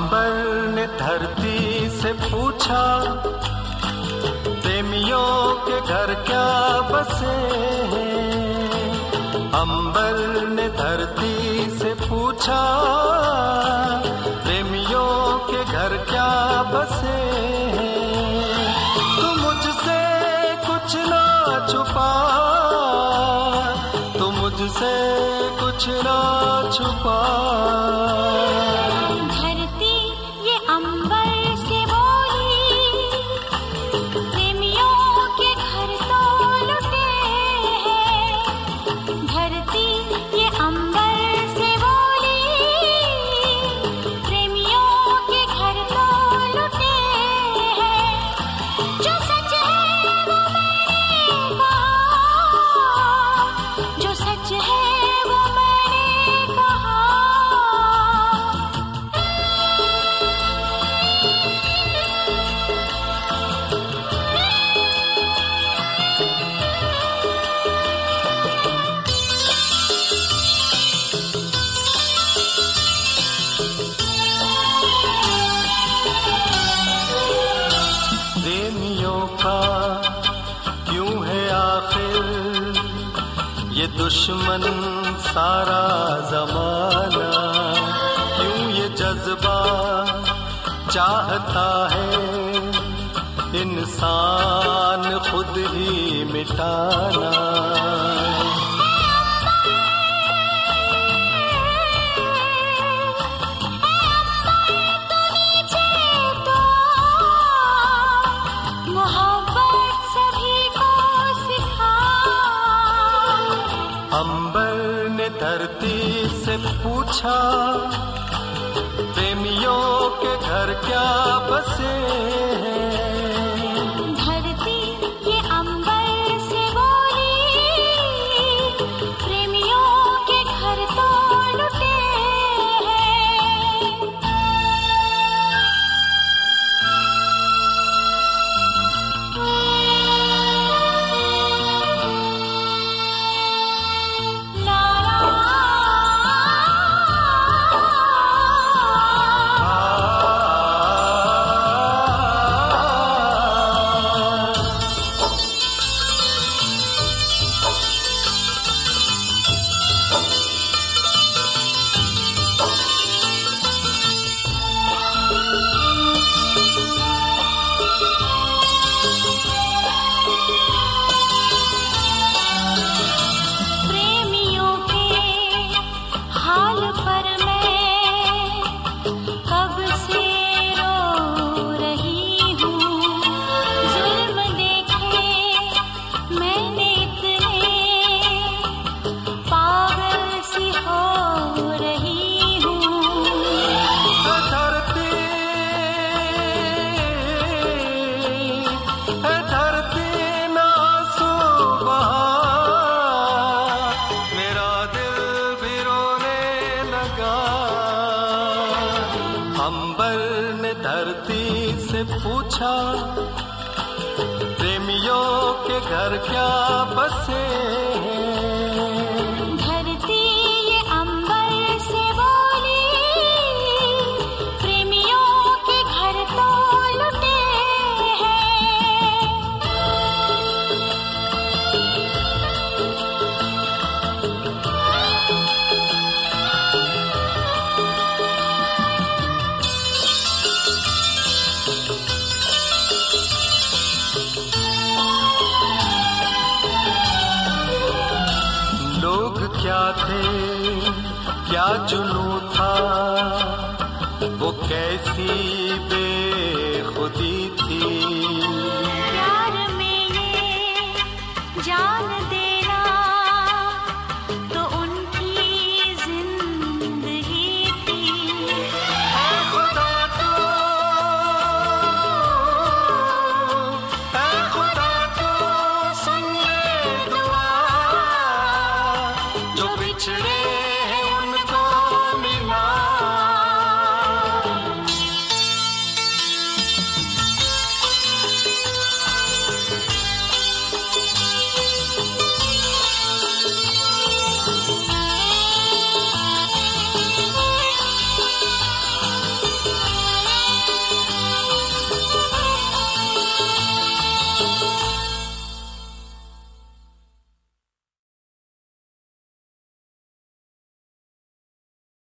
अंबर ने धरती से पूछा, प्रेमियों के घर क्या बसे हैं। अंबर ने धरती से पूछा, प्रेमियों के घर क्या बसे हैं। तू मुझसे कुछ ना छुपा, तू मुझसे कुछ ना छुपा। धरती ये अंबर से बोली, प्रेमियों के घर तो लुटे हैं। धरती ये अंबर से बोली, प्रेमियों के घर तो लुटे हैं। जो सच है वो मैंने कहा, जो सच है वो मैंने कहा। प्रेमियों का क्यों है आखिर ये दुश्मन सारा जमाना। क्यों ये जज्बा चाहता है इंसान खुद ही मिटाना। मोहब्बत सभी को सिखा। अंबर ने धरती से पूछा, प्रेमियों के घर क्या बसे हैं। धरती ये अंबर से बोली, प्रेमियों के घर तो लुटे हैं। ला ला प्रेमियों के हाल पर मैं कब से रो रही हूँ। जुल्म देखे मैंने इतने, पागल सी हो रही हूँ। धरती ना सुबह मेरा दिल भी रोने लगा। अंबर ने धरती से पूछा, प्रेमियों के घर क्या बसे हैं। धरती ये अंबर से बोली, प्रेमियों के घर तो लुटे हैं। लोग क्या थे, क्या जुनून था, वो कैसी बेखुदी थी। प्यार में ये जान